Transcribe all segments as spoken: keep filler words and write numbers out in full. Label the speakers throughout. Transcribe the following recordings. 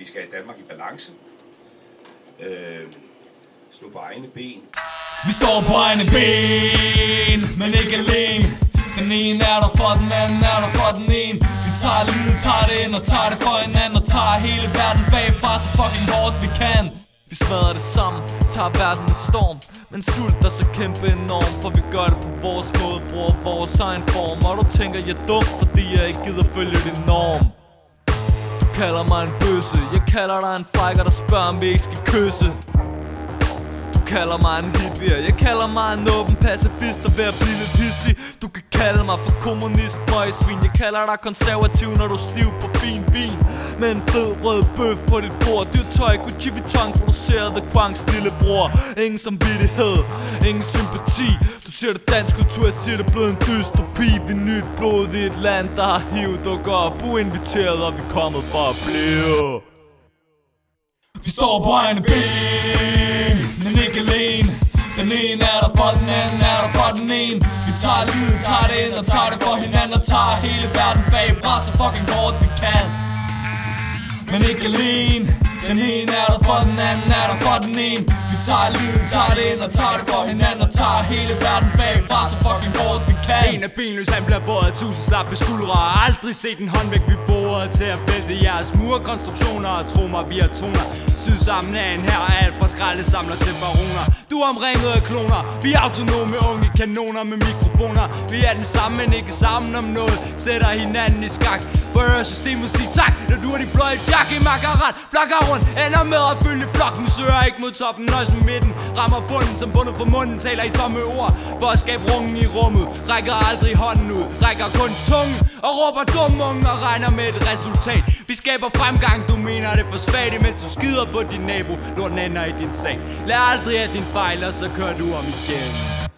Speaker 1: skal have Danmark i balance. Øh, stå på egne ben.
Speaker 2: Vi står på egne ben, men ikke alene. Den ene er der for den anden, er der for den ene. Vi tager livet, tager det ind og tager det for hinanden. Og tager hele verden bagfra så fucking hårdt vi kan. Vi smadrer det sammen, tager verden i storm. Men sult er så kæmpe enorm, for vi gør det på vores måde, bruger vores egen form. Og du tænker jeg er dum, fordi jeg ikke gider følge din norm. Du kalder mig en bøsse, jeg kalder dig en frækker, der spørger om vi ikke skal kysse. Du kalder mig en hippie, jeg kalder mig en åben pacifist og ved at blive lidt hissig. Du kan kalde mig for kommunist, møgsvin. Jeg kalder dig konservativ, når du er stiv på fin vin. Med en fed rød bøf på dit bord. Dyrt tøj, Gucci Vuitton, produceret The Quangs lillebror. Ingen samvittighed, ingen sympati. Du siger det dansk kultur, jeg siger det blevet en dystopi. Vi er nyt blod i et land, der har hiv, dukker op uinviteret, og vi er kommet for at blive. Vi står på egne ben, men ikke alene. Den ene er der for den anden, er der for den ene. Vi tager livet, tager det ind og tager det for hinanden. Og tager hele verden bagfra så fucking hårdt vi kan. Men ikke alene. Den ene er der for den anden, er der for den ene. Vi tager livet, tager det ind og tager det for hinanden. Og tager hele verden bagfra så fucking hårdt vi kan.
Speaker 3: En af benløs, han bliver båret af tusind slappe skuldre. Og aldrig set en håndvægt, vi borer til at vælte jeres murkonstruktioner. Og tro mig, vi har toner syd sammen af en her, alt fra skraldesamler til baroner. Du er omringet af kloner, vi er autonome unge kanoner med mikrofoner. Vi er den samme, men ikke sammen om noget. Sætter hinanden i skak, bør systemet sige tak. Når du har de bløje jakke i makkarat, flakker rundt, ender med at følge flokken. Søger ikke mod toppen, nøjes med midten. Rammer bunden som bundet fra munden, taler i tomme ord. For at skabe rungen i rummet, rækker aldrig hånden ud, rækker kun tungen. Og råber dumme unge og regner med et resultat. Vi skaber fremgang, du mener det for svagt, imens du skider på din nabo, lorten ender i din seng. Lad aldrig af din fejl, og så kører du om igen.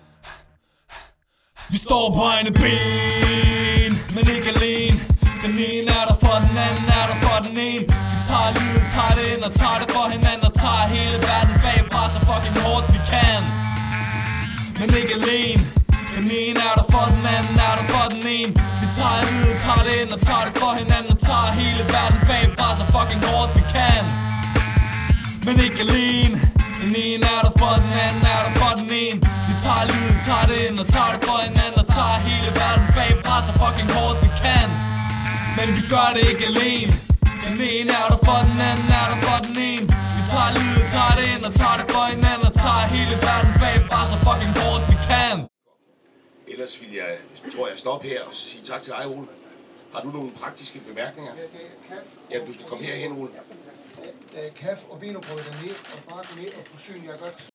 Speaker 2: Vi står på egne ben, men ikke alene. Den ene er der for den anden, er der for den ene. Vi tager livet, tager det ind og tager det for hinanden. Og tager hele verden bagfra så fucking hårdt vi kan. Men ikke alene. Den ene er der for den anden, er der for den ene. Vi tager livet, tager det ind og tager det for hinanden. Og tager hele verden bagfra så fucking hårdt vi kan. Men ikke alene. Den ene er der for den anden, er der for den ene. Vi tager livet, tager det ind og tager det for hinanden. Og tager hele verden bagfra så fucking hårdt vi kan. Men vi gør det ikke alene. Den ene er der for den anden, er der for den ene. Vi tager livet, tager det ind og tager det for hinanden. Og tager hele verden bagfra så fucking hårdt vi kan.
Speaker 1: Ellers vil jeg, tror jeg, stoppe her og sige tak til dig, Ole. Har du nogle praktiske bemærkninger? Ja, du skal komme herhen, Ole.
Speaker 4: Kaffe og wienerbrød dernede, og bare gå ned og forsyne jer godt.